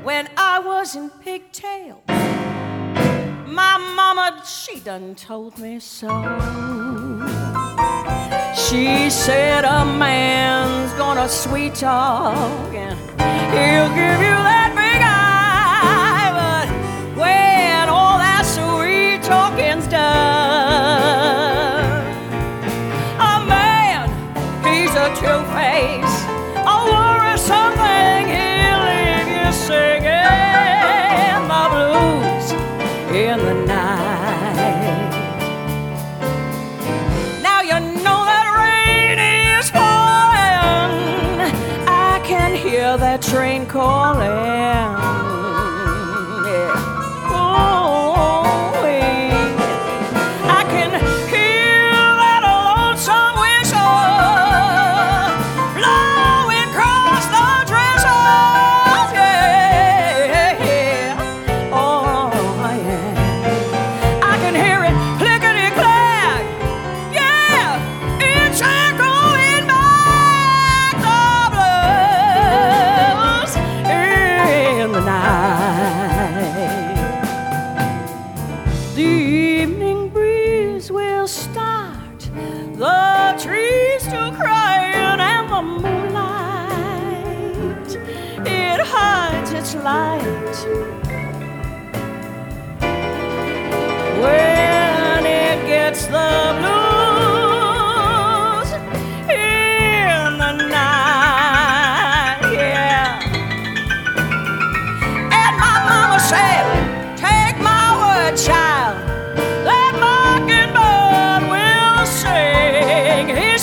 when I was in pigtails. My mama, she done told me so. She said a man's gonna sweet talk and he'll give you that big eye, but when all that sweet talking's done, a man, he's a two-face, a worrisome thing. He'll leave you singing the blues in the night. Now you know that rain is falling. I can hear that train calling. Yeah. Oh, yeah. I can hear that lonesome whistle blowing across the drizzle. Yeah, yeah. Oh, yeah. I can hear it clickety-clack. Yeah, it's echoing back the blues in the night. The evening breeze will start the trees to crying, and the moonlight, it hides its light when it gets the blues in the night. Yeah. And my mama said, take my word, child, that mockingbird will sing his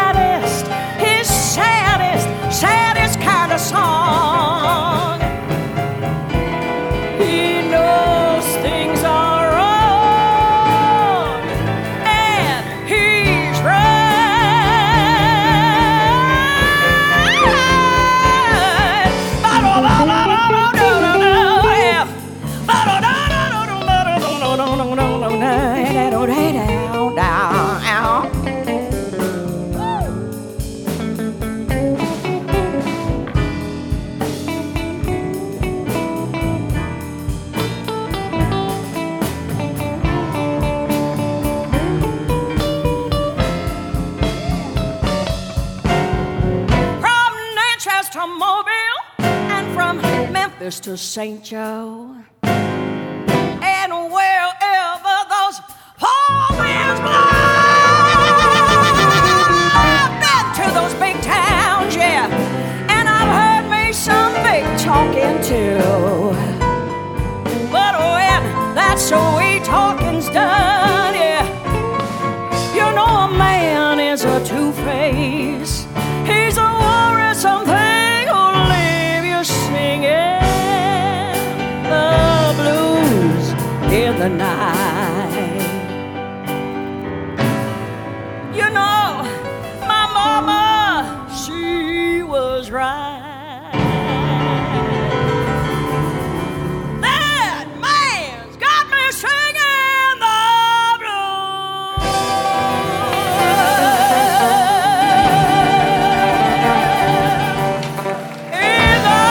saddest kind of song. He knows things are wrong, and he's right. From Natchez to Mobile, and from Memphis to St. Joe, and wherever those poor winds blow, I've been to those big towns, yeah, and I've heard me some big talking too. But when that sweet talking's done, yeah, you know a man is a two-face. He's a worrisome thing who'll leave you singing the blues in the night. You know, my mama, she was right. That man's got me singing the blues in the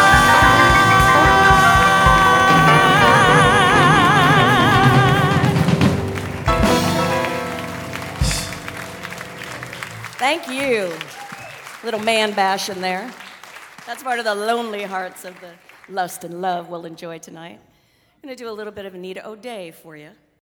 night. Thank you. Little man bash in there. That's part of the lonely hearts of the lust and love we'll enjoy tonight. I'm going to do a little bit of Anita O'Day for you.